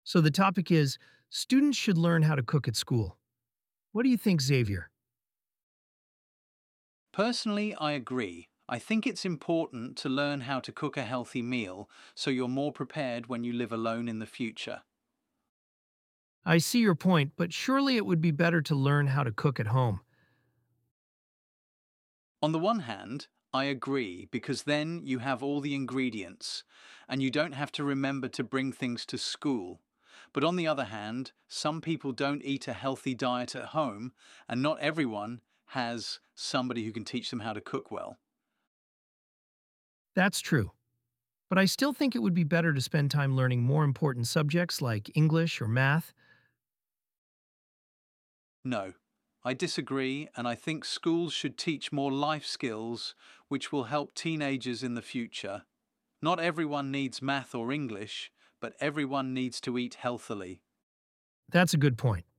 So the topic is students should learn how to cook at school. What do you think, Xavier? Personally, I agree. I think it's important to learn how to cook a healthy meal so you're more prepared when you live alone in the future. I see your point, but surely it would be better to learn how to cook at home. On the one hand, I agree because then you have all the ingredients and you don't have to remember to bring things to school. But on the other hand, some people don't eat a healthy diet at home and not everyone has somebody who can teach them how to cook well. That's true. But I still think it would be better to spend time learning more important subjects like English or math. No, I disagree, and I think schools should teach more life skills which will help teenagers in the future. Not everyone needs math or English, but everyone needs to eat healthily. That's a good point.